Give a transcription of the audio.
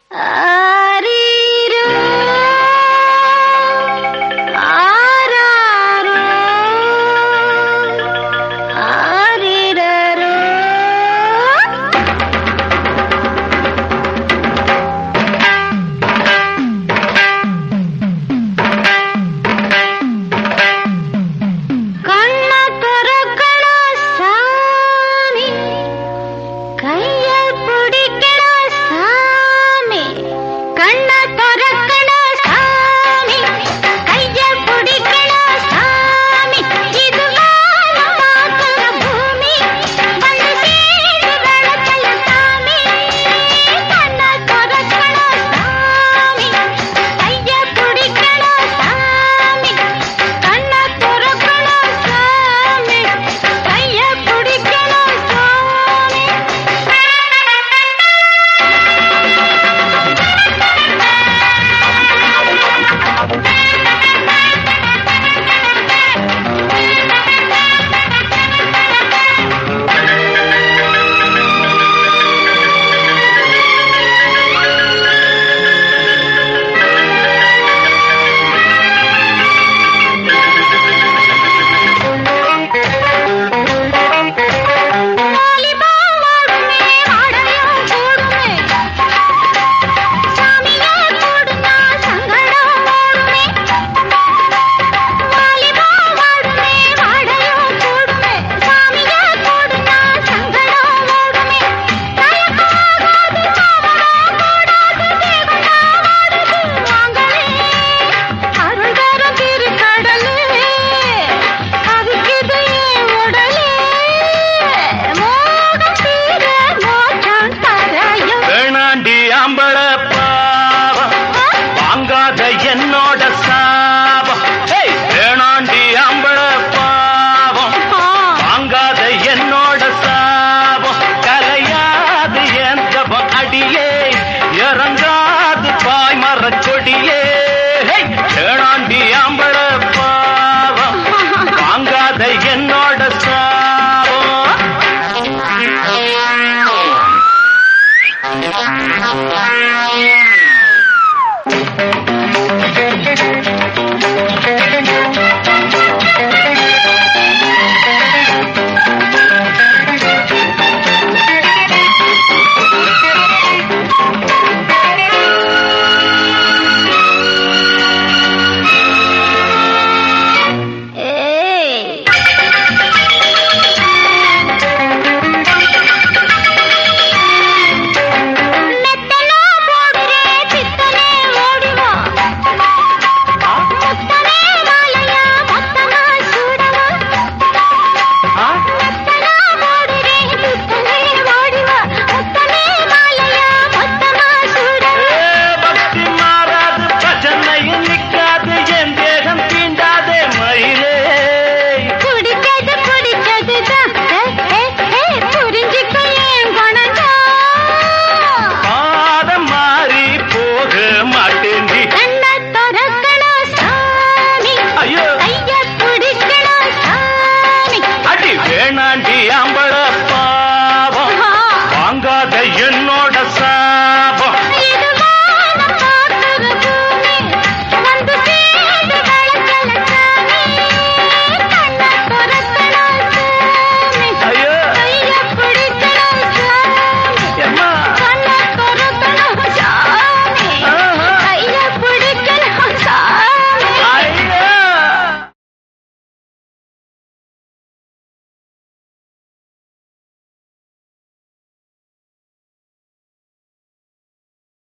ஆரீரோ ஆராரோ ஆரீரரோ. கண்ண திறக்கணும் சாமி, கைய பிடிக்கணும் சாமி. கண்ண திறக்கணும் சாமி, கைய பிடிக்கணும் சாமி. இது வானம் பார்க்கிற பூமி, வந்து சேர்ந்து விளக்கல சாமி. கண்ண திறக்கணும் சாமி, கைய பிடிக்கணும் சாமி. கண்ண திறக்கணும் சாமி, கைய பிடிக்கணும் சாமி. என்னோட சாபம் வேணாண்டி அம்பள பாவம், வாங்காத என்னோட சாபம். கலையாது என் ஜபம் அடியே, இறங்காது பாய் மரச்சொடியே. வேணாண்டி அம்பள பாவம், வாங்காத என்னோட சாபம்.